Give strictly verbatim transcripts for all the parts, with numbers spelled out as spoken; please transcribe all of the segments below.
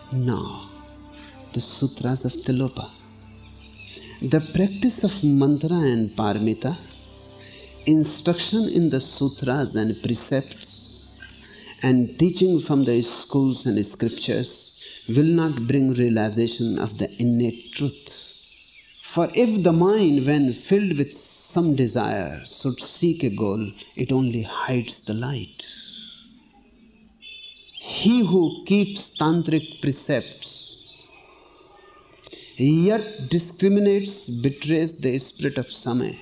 Now, the Sutras of Tilopa. The practice of mantra and paramita, instruction in the sutras and precepts, and teaching from the schools and scriptures will not bring realization of the innate truth. For if the mind, when filled with some desire, should seek a goal, it only hides the light. He who keeps tantric precepts, yet discriminates, betrays the spirit of Samay,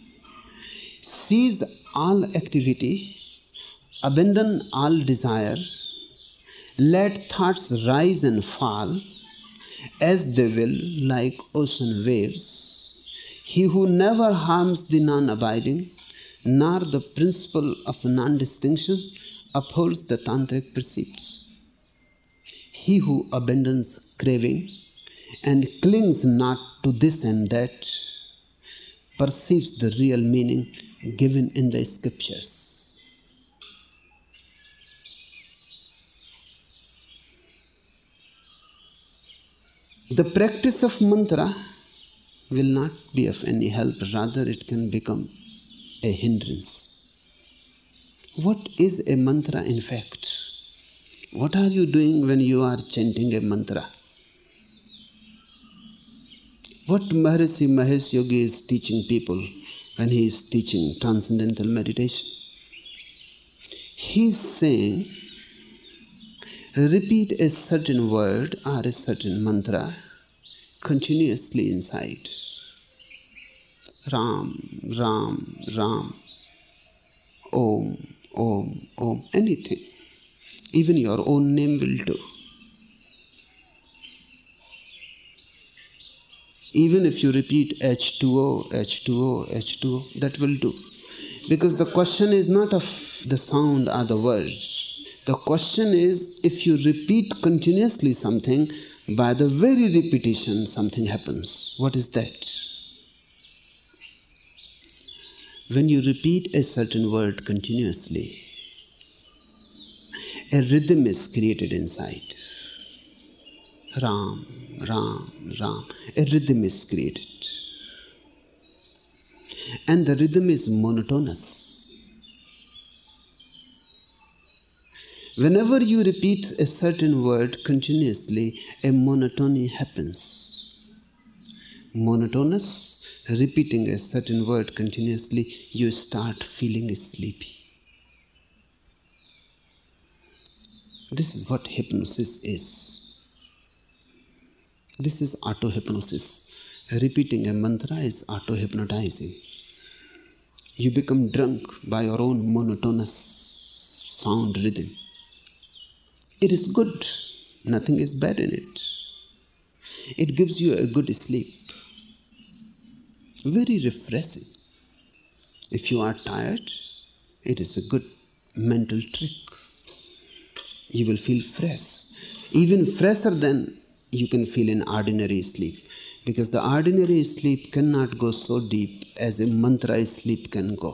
sees all activity, abandon all desire, let thoughts rise and fall as they will, like ocean waves. He who never harms the non-abiding, nor the principle of non-distinction, upholds the tantric precepts. He who abandons craving and clings not to this and that, perceives the real meaning given in the scriptures. The practice of mantra will not be of any help, rather it can become a hindrance. What is a mantra in fact? What are you doing when you are chanting a mantra? What Maharishi Mahesh Yogi is teaching people when he is teaching transcendental meditation? He is saying, repeat a certain word or a certain mantra continuously inside. Ram, Ram, Ram. Om, Om, Om. Anything. Even your own name will do. Even if you repeat H two O, H two O, H two O, that will do. Because the question is not of the sound or the words. The question is, if you repeat continuously something, by the very repetition something happens. What is that? When you repeat a certain word continuously, a rhythm is created inside. Ram, Ram, Ram. A rhythm is created. And the rhythm is monotonous. Whenever you repeat a certain word continuously, a monotony happens. Monotonous, repeating a certain word continuously, you start feeling sleepy. This is what hypnosis is. This is auto-hypnosis. Repeating a mantra is auto-hypnotizing. You become drunk by your own monotonous sound rhythm. It is good. Nothing is bad in it. It gives you a good sleep. Very refreshing. If you are tired, it is a good mental trick. You will feel fresh. Even fresher than you can feel in ordinary sleep. Because the ordinary sleep cannot go so deep as a mantra sleep can go.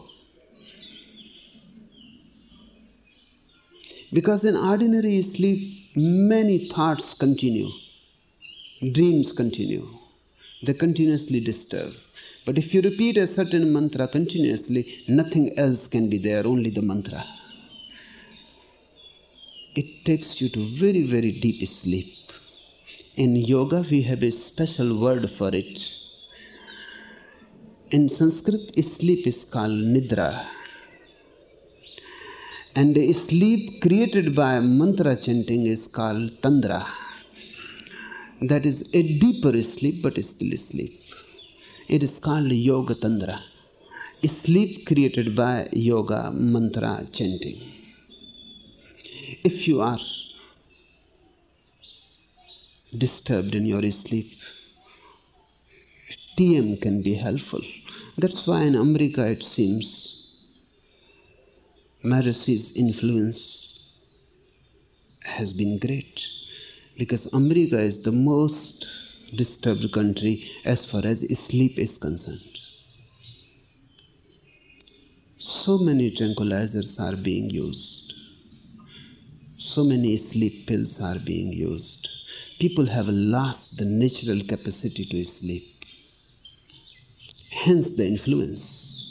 Because in ordinary sleep, many thoughts continue. Dreams continue. They continuously disturb. But if you repeat a certain mantra continuously, nothing else can be there, only the mantra. It takes you to very, very deep sleep. In yoga, we have a special word for it. In Sanskrit, sleep is called nidra. And the sleep created by mantra chanting is called tandra. That is a deeper sleep, but still sleep. It is called yoga tandra. Sleep created by yoga mantra chanting. If you are disturbed in your sleep, T M can be helpful. That's why in America it seems Maharishi's influence has been great, because America is the most disturbed country as far as sleep is concerned. So many tranquilizers are being used. So many sleep pills are being used. People have lost the natural capacity to sleep. Hence the influence.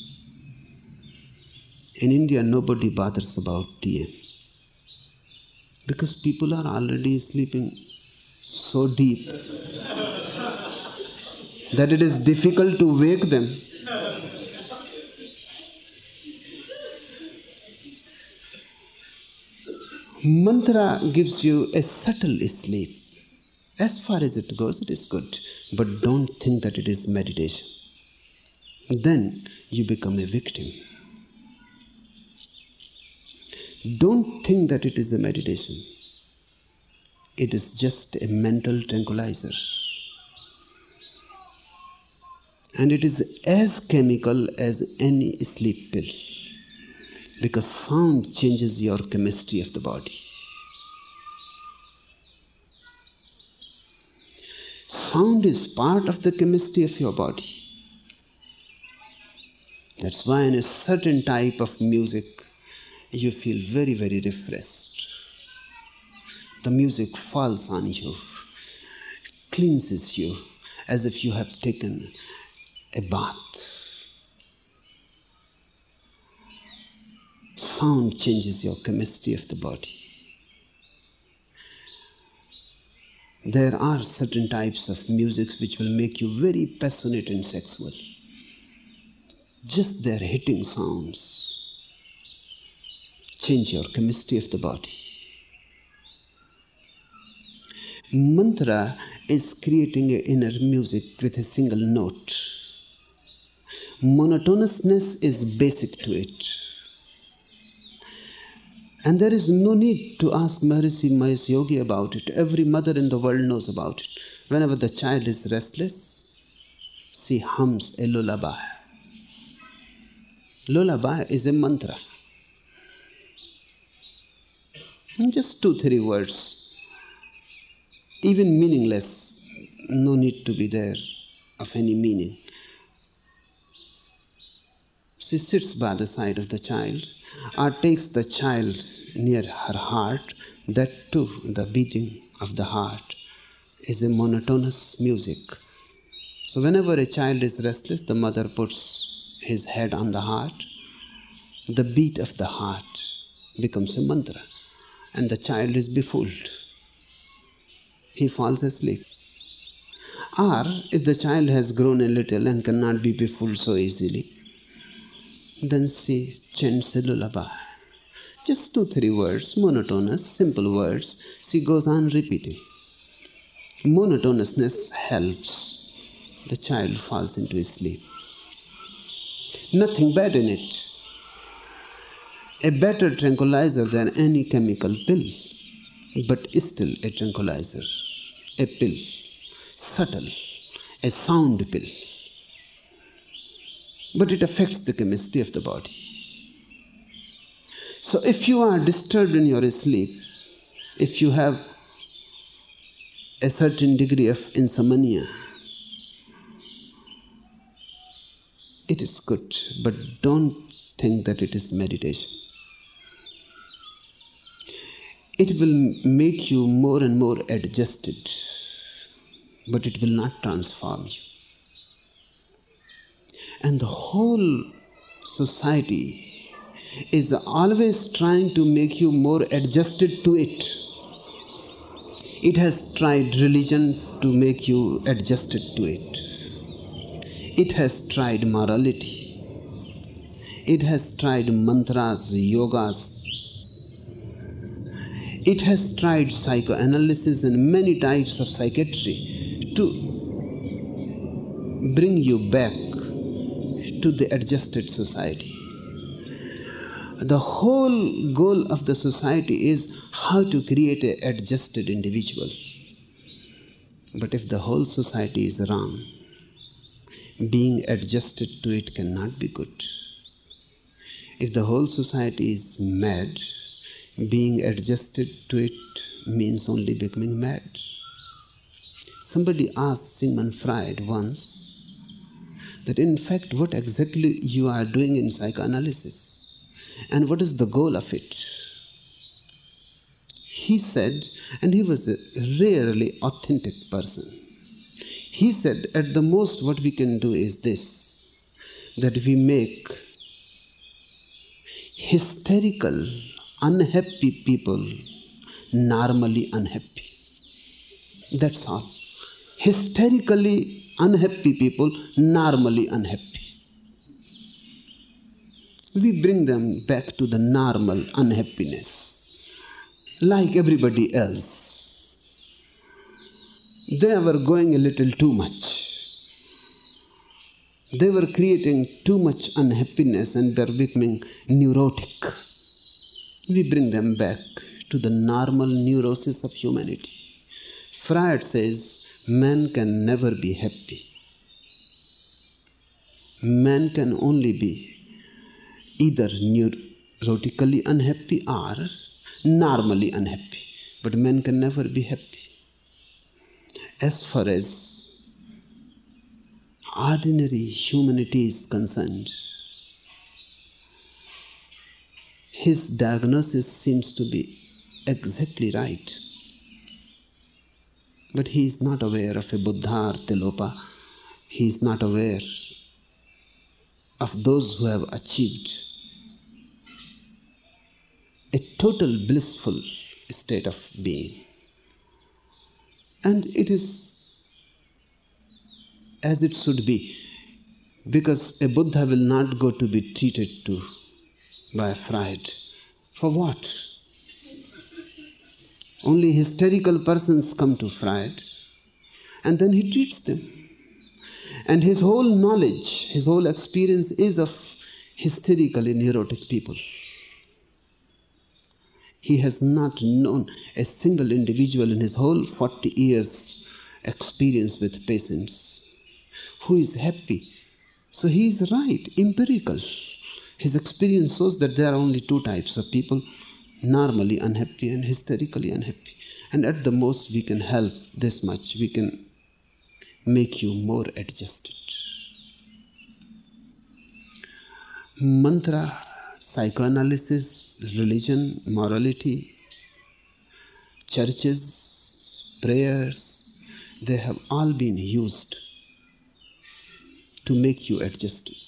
In India, nobody bothers about T M. Because people are already sleeping so deep that it is difficult to wake them. Mantra gives you a subtle sleep. As far as it goes, it is good. But don't think that it is meditation. Then you become a victim. Don't think that it is a meditation. It is just a mental tranquilizer. And it is as chemical as any sleep pill. Because sound changes your chemistry of the body. Sound is part of the chemistry of your body. That's why in a certain type of music, you feel very, very refreshed. The music falls on you, cleanses you, as if you have taken a bath. Sound changes your chemistry of the body. There are certain types of music which will make you very passionate and sexual. Just their hitting sounds change your chemistry of the body. Mantra is creating an inner music with a single note. Monotonousness is basic to it. And there is no need to ask Maharishi Mahesh Yogi about it. Every mother in the world knows about it. Whenever the child is restless, she hums a lullaby. Lullaby is a mantra. Just two, three words. Even meaningless, no need to be there of any meaning. She sits by the side of the child or takes the child near her heart. That too, the beating of the heart is a monotonous music. So whenever a child is restless, the mother puts his head on the heart. The beat of the heart becomes a mantra, and the child is befooled. He falls asleep. Or if the child has grown a little and cannot be befooled so easily, then she chants a lullaby. Just two, three words, monotonous, simple words. She goes on repeating. Monotonousness helps. The child falls into sleep. Nothing bad in it. A better tranquilizer than any chemical pill, but still a tranquilizer. A pill. Subtle. A sound pill. But it affects the chemistry of the body. So if you are disturbed in your sleep, if you have a certain degree of insomnia, it is good, but don't think that it is meditation. It will make you more and more adjusted, but it will not transform you. And the whole society is always trying to make you more adjusted to it. It has tried religion to make you adjusted to it. It has tried morality. It has tried mantras, yogas. It has tried psychoanalysis and many types of psychiatry to bring you back to the adjusted society. The whole goal of the society is how to create an adjusted individual. But if the whole society is wrong, being adjusted to it cannot be good. If the whole society is mad, being adjusted to it means only becoming mad. Somebody asked Sigmund Freud once that in fact what exactly you are doing in psychoanalysis and what is the goal of it. He said, and he was a rarely authentic person, he said, at the most what we can do is this, that we make hysterical, unhappy people normally unhappy. That's all. Hysterically unhappy people normally unhappy. We bring them back to the normal unhappiness, like everybody else. They were going a little too much. They were creating too much unhappiness and they were becoming neurotic. We bring them back to the normal neurosis of humanity. Freud says man can never be happy. Man can only be either neurotically unhappy or normally unhappy. But man can never be happy. As far as ordinary humanity is concerned, his diagnosis seems to be exactly right. But he is not aware of a Buddha or Tilopa. He is not aware of those who have achieved a total blissful state of being. And it is as it should be, because a Buddha will not go to be treated to by Freud. For what? Only hysterical persons come to Freud, and then he treats them. And his whole knowledge, his whole experience is of hysterically neurotic people. He has not known a single individual in his whole forty years experience with patients who is happy. So he is right, empirical. His experience shows that there are only two types of people, normally unhappy and hysterically unhappy. And at the most we can help this much, we can make you more adjusted. Mantra, psychoanalysis, religion, morality, churches, prayers, they have all been used to make you adjusted.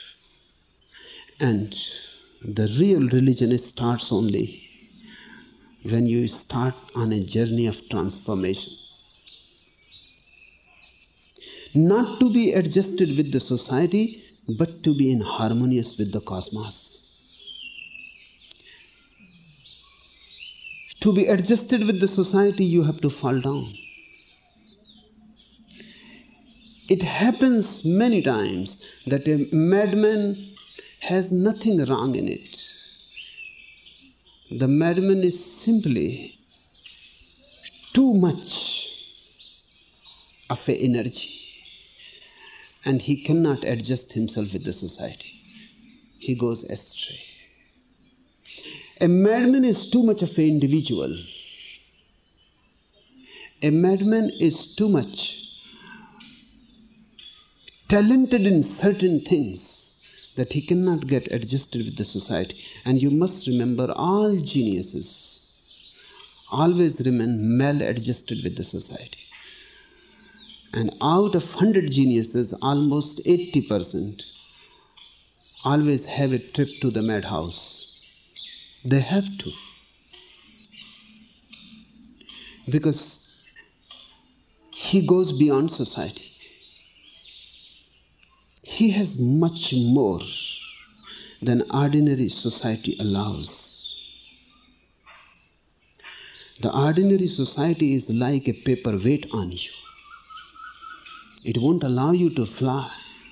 And the real religion starts only when you start on a journey of transformation. Not to be adjusted with the society, but to be in harmonious with the cosmos. To be adjusted with the society, you have to fall down. It happens many times that a madman has nothing wrong in it. The madman is simply too much of an energy, and he cannot adjust himself with the society. He goes astray. A madman is too much of an individual. A madman is too much talented in certain things that he cannot get adjusted with the society. And you must remember, all geniuses always remain maladjusted with the society. And out of one hundred geniuses, almost eighty percent always have a trip to the madhouse. They have to. Because he goes beyond society. He has much more than ordinary society allows. The ordinary society is like a paperweight on you. It won't allow you to fly.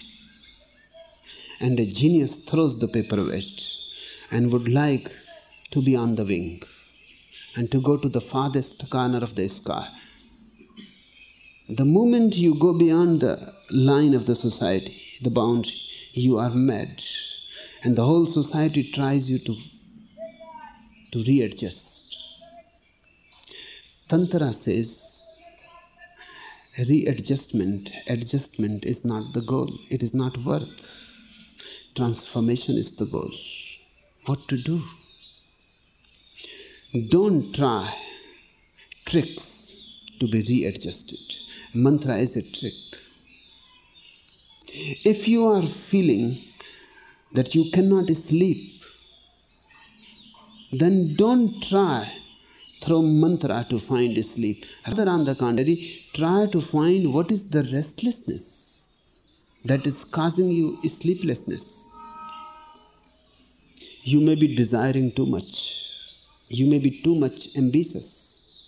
And a genius throws the paperweight and would like to be on the wing and to go to the farthest corner of the sky. The moment you go beyond the line of the society, the boundary, you are mad. And the whole society tries you to, to readjust. Tantra says, readjustment, adjustment is not the goal. It is not worth. Transformation is the goal. What to do? Don't try tricks to be readjusted. Mantra is a trick. If you are feeling that you cannot sleep, then don't try through mantra to find sleep. Rather, on the contrary, try to find what is the restlessness that is causing you sleeplessness. You may be desiring too much. You may be too much ambitious.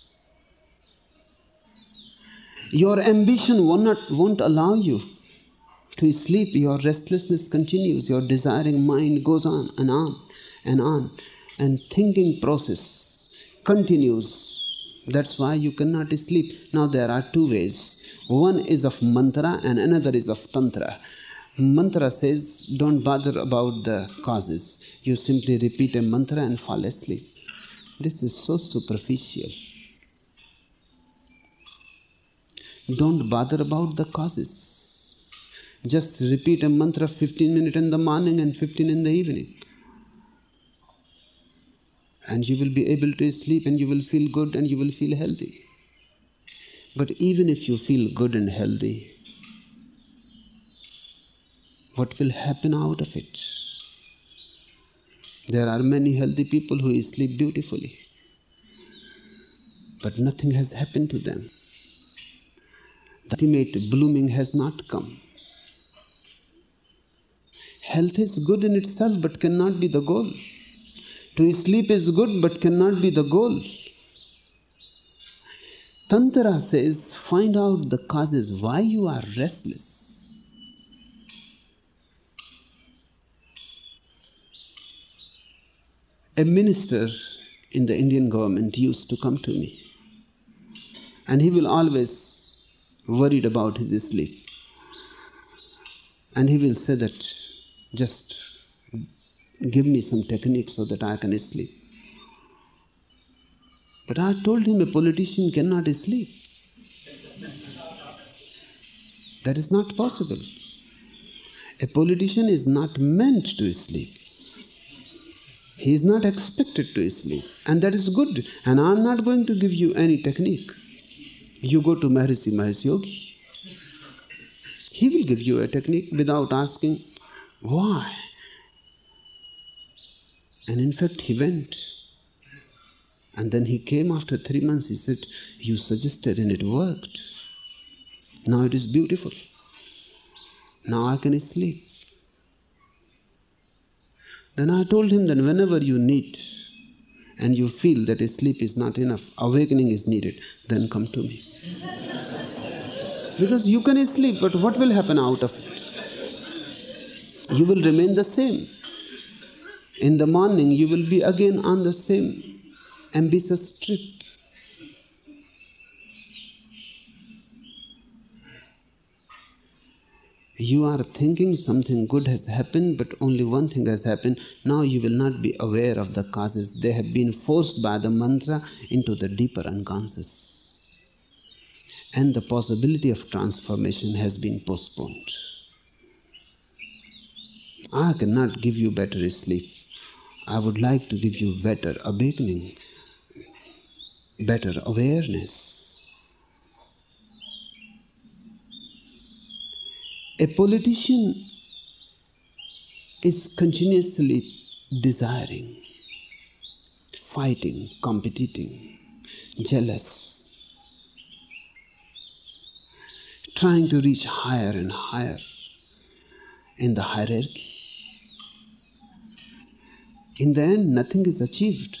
Your ambition will not, won't allow you to sleep. Your restlessness continues. Your desiring mind goes on and on and on. And thinking process continues. That's why you cannot sleep. Now there are two ways. One is of mantra and another is of tantra. Mantra says, don't bother about the causes. You simply repeat a mantra and fall asleep. This is so superficial. Don't bother about the causes. Just repeat a mantra fifteen minutes in the morning and fifteen in the evening. And you will be able to sleep and you will feel good and you will feel healthy. But even if you feel good and healthy, what will happen out of it? There are many healthy people who sleep beautifully, but nothing has happened to them. The ultimate blooming has not come. Health is good in itself, but cannot be the goal. To sleep is good, but cannot be the goal. Tantra says, find out the causes why you are restless. A minister in the Indian government used to come to me, and he will always worried about his sleep. And he will say that, just give me some technique so that I can sleep. But I told him a politician cannot sleep. That is not possible. A politician is not meant to sleep. He is not expected to sleep. And that is good. And I am not going to give you any technique. You go to Maharishi Mahesh Yogi. He will give you a technique without asking why. And in fact, he went. And then he came after three months. He said, you suggested and it worked. Now it is beautiful. Now I can sleep. Then I told him that whenever you need and you feel that sleep is not enough, awakening is needed, then come to me. Because you can sleep, but what will happen out of it? You will remain the same. In the morning, you will be again on the same ambitious trip. You are thinking something good has happened, but only one thing has happened. Now you will not be aware of the causes. They have been forced by the mantra into the deeper unconscious. And the possibility of transformation has been postponed. I cannot give you better sleep. I would like to give you better awakening, better awareness. A politician is continuously desiring, fighting, competing, jealous, trying to reach higher and higher in the hierarchy. In the end, nothing is achieved.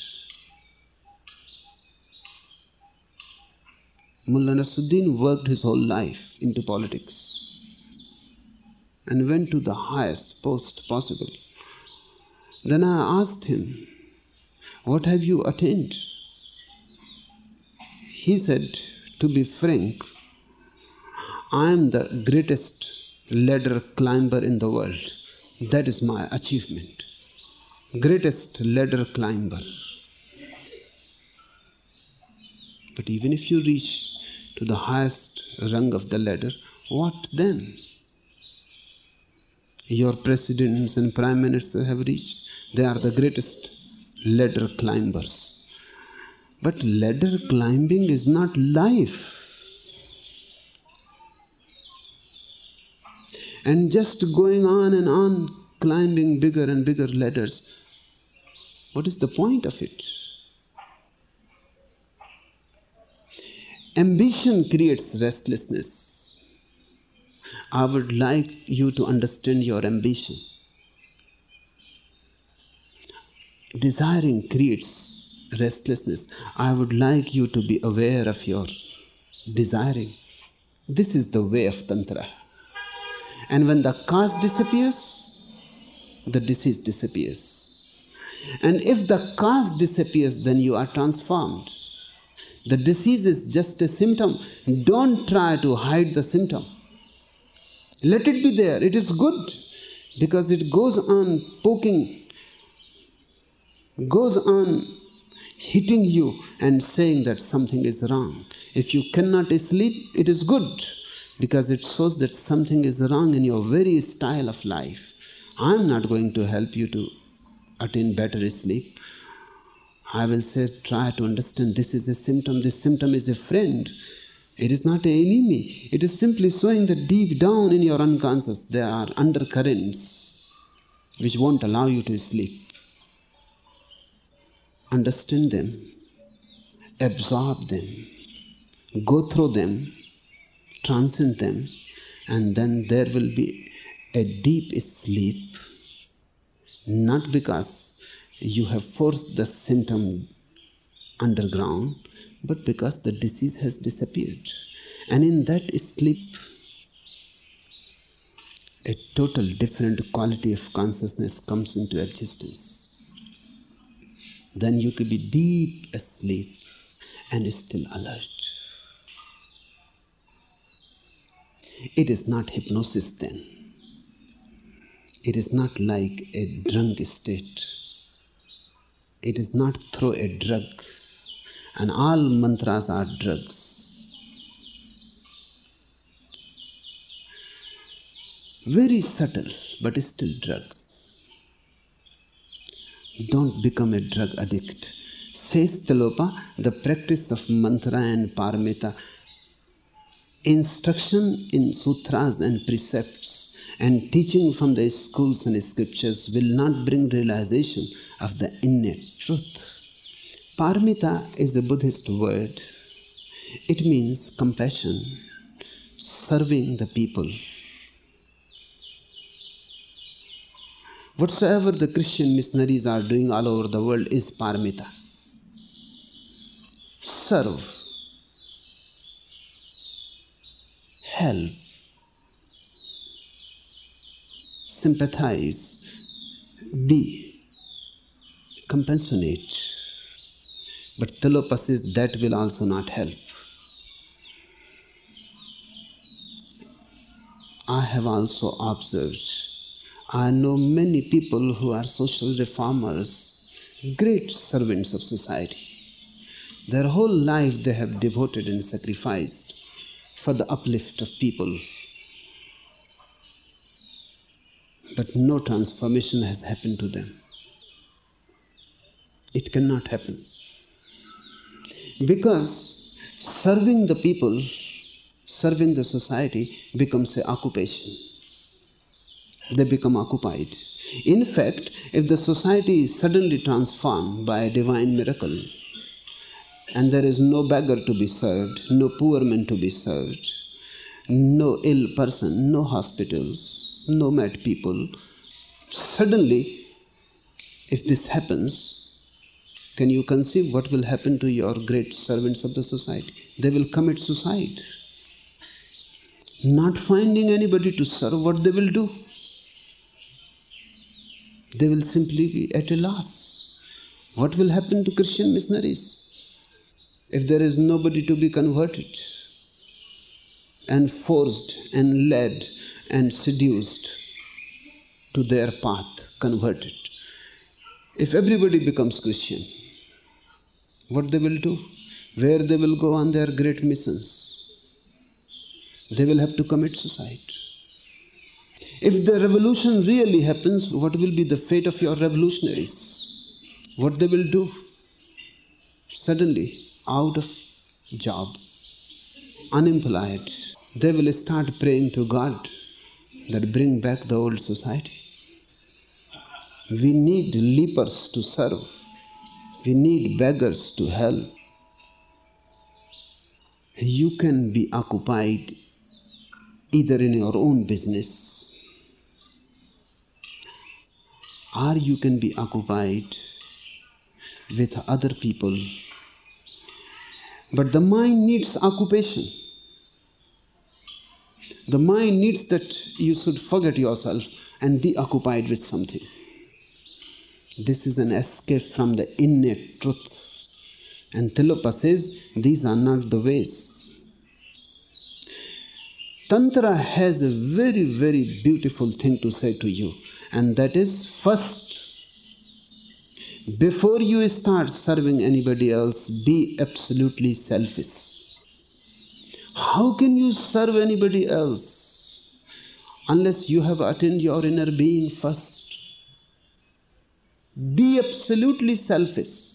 Mullah Nasruddin worked his whole life into politics and went to the highest post possible. Then I asked him, what have you attained? He said, to be frank, I am the greatest ladder climber in the world. That is my achievement. Greatest ladder climber. But even if you reach to the highest rung of the ladder, what then? Your presidents and prime ministers have reached. They are the greatest ladder climbers. But ladder climbing is not life. And just going on and on, climbing bigger and bigger ladders, what is the point of it? Ambition creates restlessness. I would like you to understand your ambition. Desiring creates restlessness. I would like you to be aware of your desiring. This is the way of Tantra. And when the cause disappears, the disease disappears. And if the cause disappears, then you are transformed. The disease is just a symptom. Don't try to hide the symptom. Let it be there. It is good because it goes on poking, goes on hitting you and saying that something is wrong. If you cannot sleep, it is good because it shows that something is wrong in your very style of life. I am not going to help you to attain better sleep. I will say, try to understand this is a symptom. This symptom is a friend. It is not an enemy. It is simply showing that deep down in your unconscious there are undercurrents which won't allow you to sleep. Understand them, absorb them, go through them, transcend them, and then there will be a deep sleep, not because you have forced the symptom underground, but because the disease has disappeared. And in that sleep, a total different quality of consciousness comes into existence. Then you could be deep asleep and still alert. It is not hypnosis then. It is not like a drunk state. It is not through a drug. And all mantras are drugs. Very subtle, but still drugs. Don't become a drug addict. Says Tilopa, the practice of mantra and paramita, instruction in sutras and precepts, and teaching from the schools and scriptures will not bring realization of the innate truth. Paramita is a Buddhist word. It means compassion, serving the people. Whatsoever the Christian missionaries are doing all over the world is paramita. Serve, help, sympathize, be compassionate. But Tilopa says that will also not help. I have also observed, I know many people who are social reformers, great servants of society. Their whole life they have devoted and sacrificed for the uplift of people. But no transformation has happened to them. It cannot happen. Because serving the people, serving the society becomes an occupation. They become occupied. In fact, if the society is suddenly transformed by a divine miracle, and there is no beggar to be served, no poor man to be served, no ill person, no hospitals, no mad people, suddenly, if this happens, can you conceive what will happen to your great servants of the society? They will commit suicide. Not finding anybody to serve, what they will do? They will simply be at a loss. What will happen to Christian missionaries if there is nobody to be converted and forced and led and seduced to their path, converted? If everybody becomes Christian, what they will do? Where they will go on their great missions? They will have to commit suicide. If the revolution really happens, what will be the fate of your revolutionaries? What they will do? suddenly out of job, unemployed, they will start praying to God that bring back the old society. We need lepers to serve. We need beggars to help. You can be occupied either in your own business, or you can be occupied with other people. But the mind needs occupation. The mind needs that you should forget yourself and be occupied with something. This is an escape from the innate truth. And Tilopa says, these are not the ways. Tantra has a very, very beautiful thing to say to you. And that is, first, before you start serving anybody else, be absolutely selfish. How can you serve anybody else unless you have attained your inner being first? Be absolutely selfish.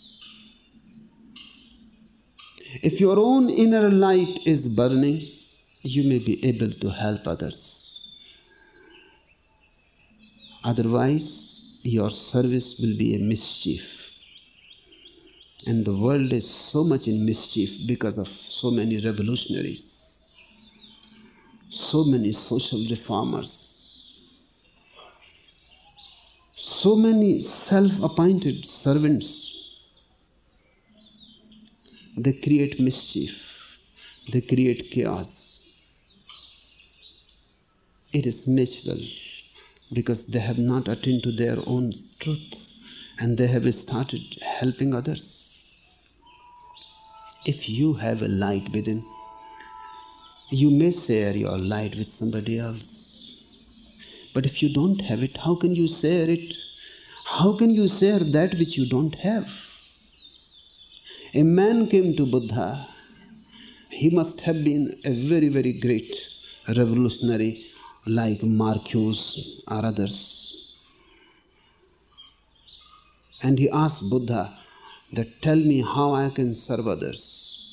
If your own inner light is burning, you may be able to help others. Otherwise, your service will be a mischief. And the world is so much in mischief because of so many revolutionaries, so many social reformers, so many self-appointed servants. They create mischief. They create chaos. It is natural because they have not attained to their own truth and they have started helping others. If you have a light within, you may share your light with somebody else. But if you don't have it, how can you share it? How can you share that which you don't have? A man came to Buddha. He must have been a very, very great revolutionary like Marcuse or others. And he asked Buddha that, tell me how I can serve others.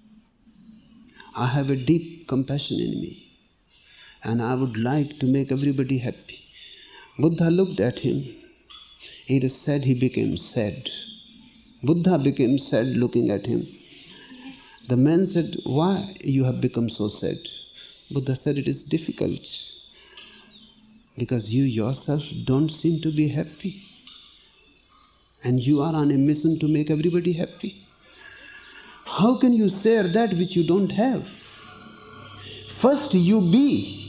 I have a deep compassion in me and I would like to make everybody happy. Buddha looked at him. It is said he became sad. Buddha became sad looking at him. The man said, why you have become so sad? Buddha said, it is difficult because you yourself don't seem to be happy. And you are on a mission to make everybody happy. How can you share that which you don't have? First you be.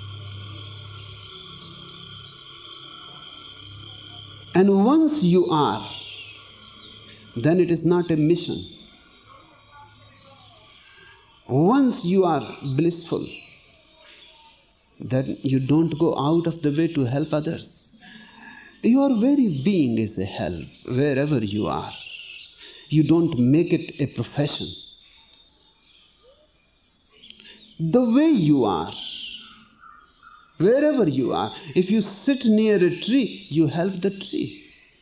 And once you are, then it is not a mission. Once you are blissful, then you don't go out of the way to help others. Your very being is a help wherever you are. You don't make it a profession. The way you are, wherever you are, if you sit near a tree, you help the tree.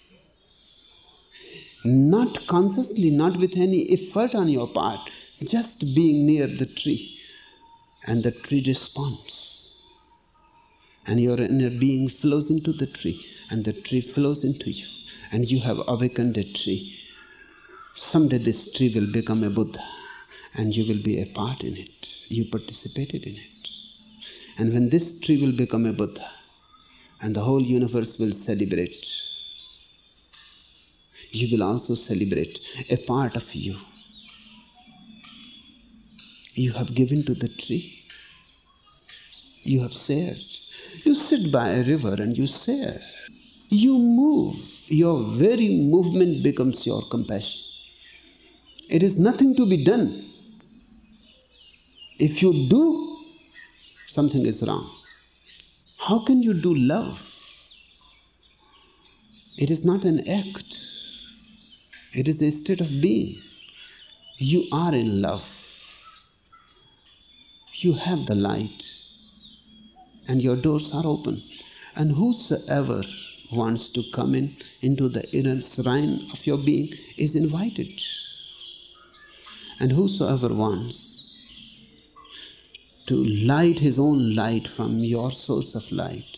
Not consciously, not with any effort on your part, just being near the tree. And the tree responds. And your inner being flows into the tree. And the tree flows into you. And you have awakened a tree. Someday this tree will become a Buddha. And you will be a part in it. You participated in it. And when this tree will become a Buddha, and the whole universe will celebrate, you will also celebrate a part of you. You have given to the tree. You have shared. You sit by a river and you share. You move. Your very movement becomes your compassion. It is nothing to be done. If you do, something is wrong. How can you do love? It is not an act. It is a state of being. You are in love. You have the light. And your doors are open. And whosoever wants to come in into the inner shrine of your being is invited. And whosoever wants to light his own light from your source of light,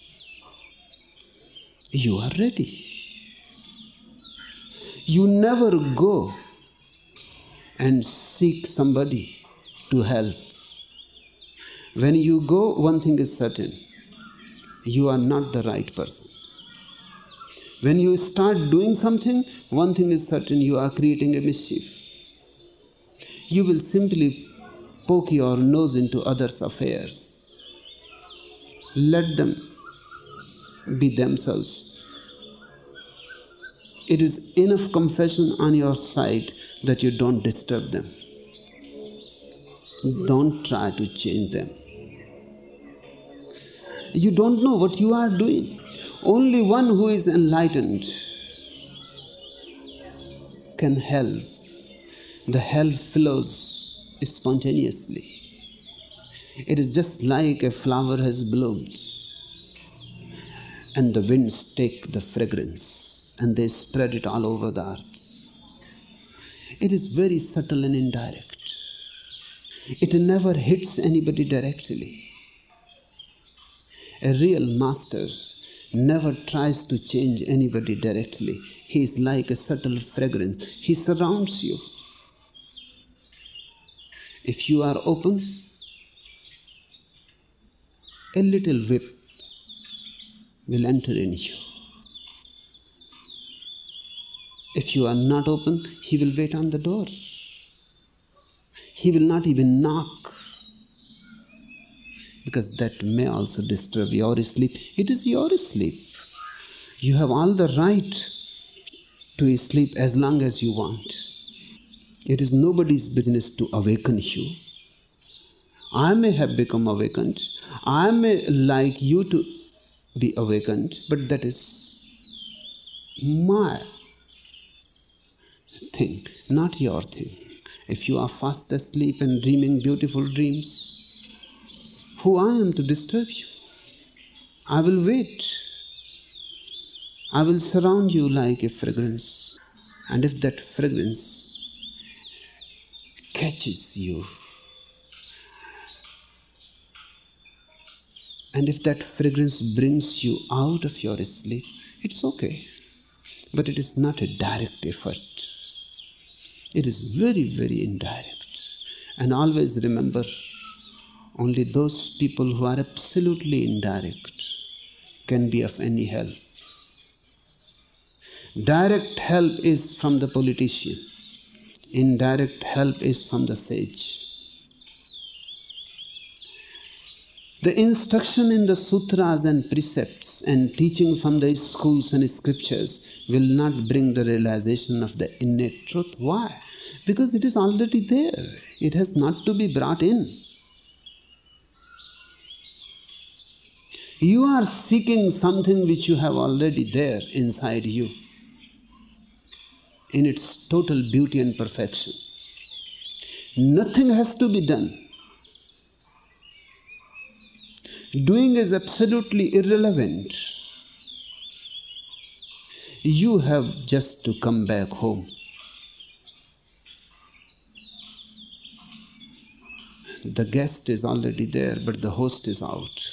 you are ready. You never go and seek somebody to help. When you go, one thing is certain: you are not the right person. When you start doing something, one thing is certain: you are creating a mischief. You will simply poke your nose into others' affairs. Let them be themselves. It is enough compassion on your side that you don't disturb them. Don't try to change them. You don't know what you are doing. Only one who is enlightened can help. The help flows spontaneously. It is just like a flower has bloomed, and the winds take the fragrance and they spread it all over the earth. It is very subtle and indirect. It never hits anybody directly. A real master never tries to change anybody directly. He is like a subtle fragrance. He surrounds you. If you are open, a little whip will enter in you. If you are not open, he will wait on the door. He will not even knock, because that may also disturb your sleep. It is your sleep. You have all the right to sleep as long as you want. It is nobody's business to awaken you. I may have become awakened. I may like you to be awakened, but that is my thing, not your thing. If you are fast asleep and dreaming beautiful dreams, who I am to disturb you? I will wait. I will surround you like a fragrance. And if that fragrance catches you, and if that fragrance brings you out of your sleep, it's okay. But it is not a direct effort. It is very, very indirect. And always remember, only those people who are absolutely indirect can be of any help. Direct help is from the politician. Indirect help is from the sage. The instruction in the sutras and precepts and teaching from the schools and scriptures will not bring the realization of the innate truth. Why? Because it is already there. It has not to be brought in. You are seeking something which you have already there inside you, in its total beauty and perfection. Nothing has to be done. Doing is absolutely irrelevant. You have just to come back home. The guest is already there, but the host is out.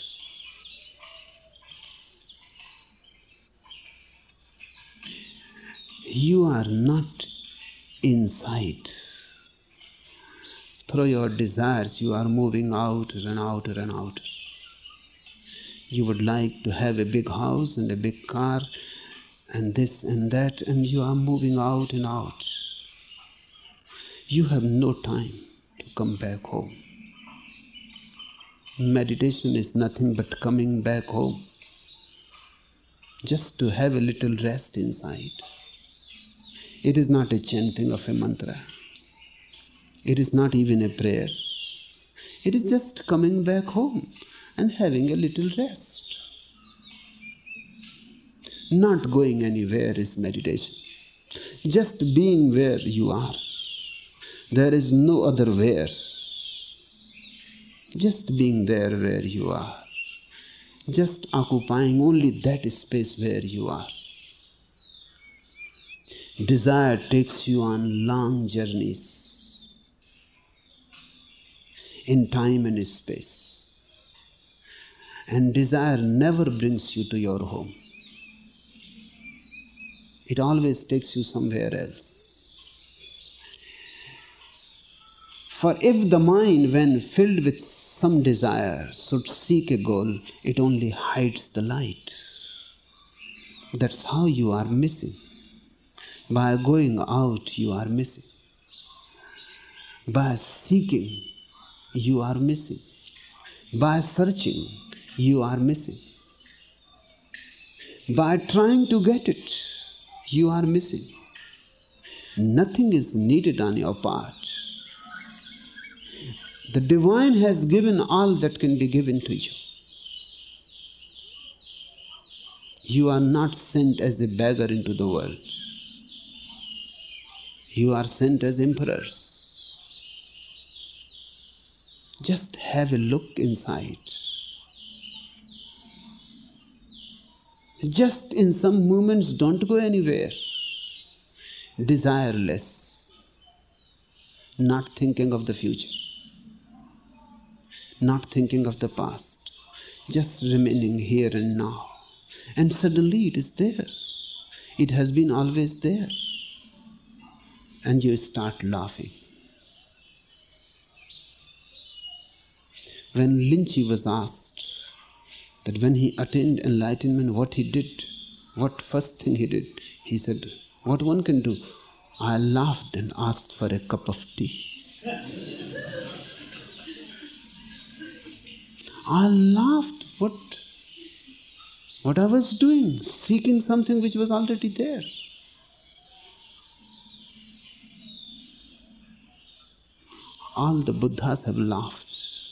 You are not inside. Through your desires, you are moving out and out and out. You would like to have a big house and a big car and this and that, and you are moving out and out. You have no time to come back home. Meditation is nothing but coming back home, just to have a little rest inside. It is not a chanting of a mantra. It is not even a prayer. It is just coming back home and having a little rest. Not going anywhere is meditation. Just being where you are. There is no other where. Just being there where you are. Just occupying only that space where you are. Desire takes you on long journeys. in time and space. And desire never brings you to your home. It always takes you somewhere else. For if the mind, when filled with some desire, should seek a goal, it only hides the light. That's how you are missing. By going out, you are missing. By seeking, you are missing. By searching, you are missing. By trying to get it, you are missing. Nothing is needed on your part. The divine has given all that can be given to you. You are not sent as a beggar into the world. You are sent as emperors. Just have a look inside. Just in some moments, don't go anywhere. Desireless, not thinking of the future, not thinking of the past, just remaining here and now. And suddenly it is there. It has been always there. And you start laughing. When Lynchy was asked that when he attained enlightenment, what he did, what first thing he did, he said, what one can do? I laughed and asked for a cup of tea. I laughed. What, what I was doing, seeking something which was already there. All the Buddhas have laughed.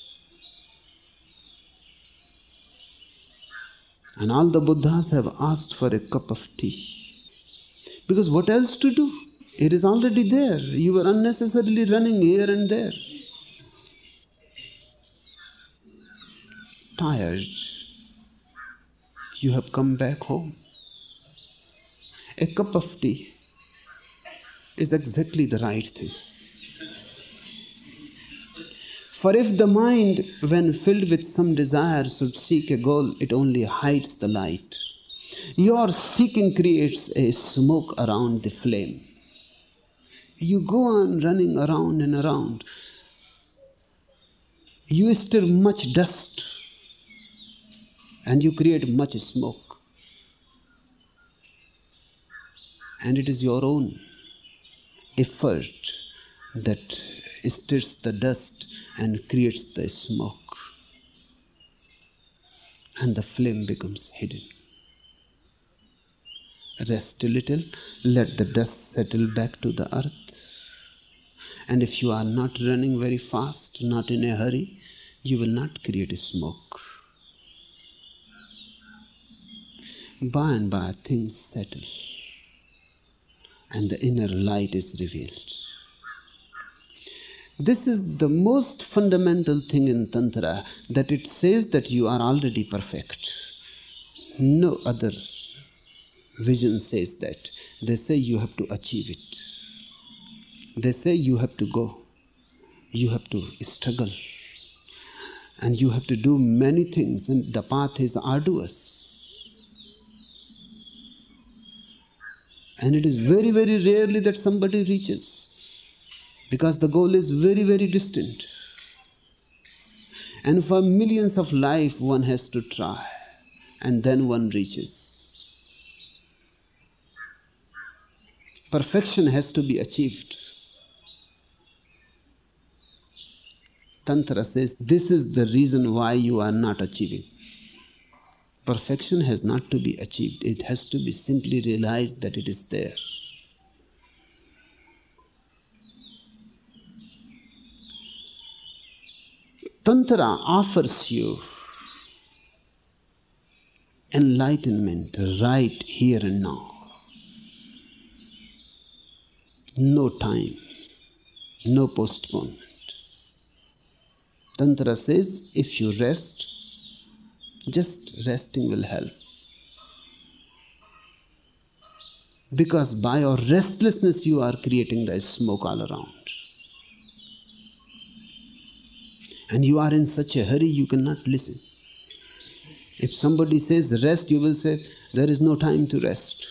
And all the Buddhas have asked for a cup of tea. Because what else to do? It is already there. You were unnecessarily running here and there. Tired. You have come back home. A cup of tea is exactly the right thing. For if the mind, when filled with some desire, should seek a goal, it only hides the light. Your seeking creates a smoke around the flame. You go on running around and around. You stir much dust and you create much smoke. And it is your own effort that stirs the dust and creates the smoke. And the flame becomes hidden. Rest a little, let the dust settle back to the earth. And if you are not running very fast, not in a hurry, you will not create a smoke. By and by things settle and the inner light is revealed. This is the most fundamental thing in Tantra, that it says that you are already perfect. No other vision says that. They say you have to achieve it. They say you have to go. You have to struggle. And you have to do many things, and the path is arduous. And it is very, very rarely that somebody reaches, because the goal is very, very distant. And for millions of life one has to try, and then one reaches. Perfection has to be achieved. Tantra says this is the reason why you are not achieving. Perfection has not to be achieved. It has to be simply realized that it is there. Tantra offers you enlightenment right here and now. No time, no postponement. Tantra says if you rest, just resting will help. Because by your restlessness you are creating the smoke all around. And you are in such a hurry, you cannot listen. If somebody says rest, you will say, there is no time to rest.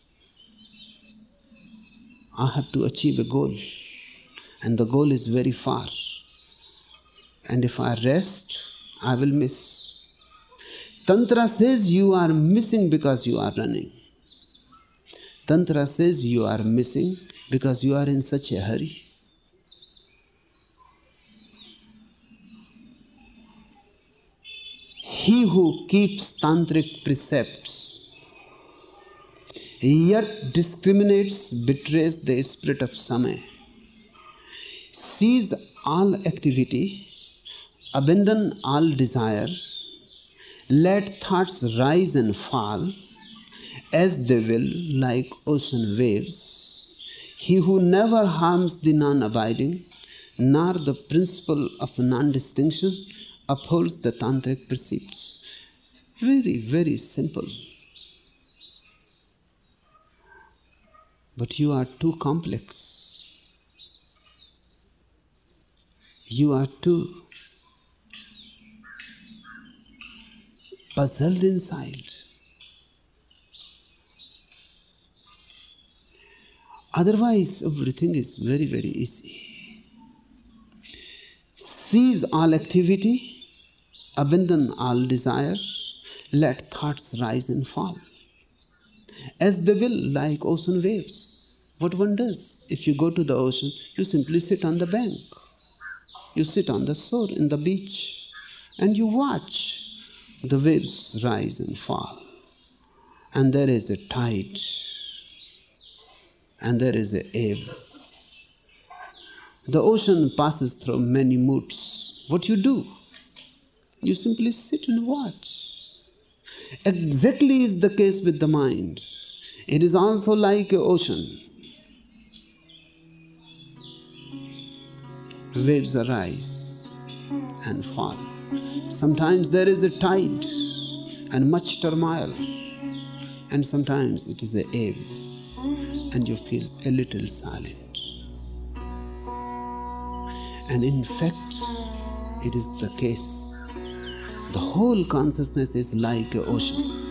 I have to achieve a goal, and the goal is very far. And if I rest, I will miss. Tantra says you are missing because you are running. Tantra says you are missing because you are in such a hurry. He who keeps tantric precepts, yet discriminates, betrays the spirit of Samay, sees all activity, abandon all desire, let thoughts rise and fall as they will, like ocean waves. He who never harms the non-abiding, nor the principle of non-distinction, upholds the tantric precepts. Very, very simple. But you are too complex. You are too puzzled inside. Otherwise, everything is very, very easy. Cease all activity, abandon all desire, let thoughts rise and fall, as they will, like ocean waves. What one does? If you go to the ocean, you simply sit on the bank. You sit on the shore, in the beach, and you watch the waves rise and fall. And there is a tide, and there is a ebb. The ocean passes through many moods. What you do? You simply sit and watch. Exactly is the case with the mind. It is also like an ocean. Waves arise and fall. Sometimes there is a tide and much turmoil, and sometimes it is a ebb, and you feel a little silent. And in fact, it is the case. The whole consciousness is like an ocean.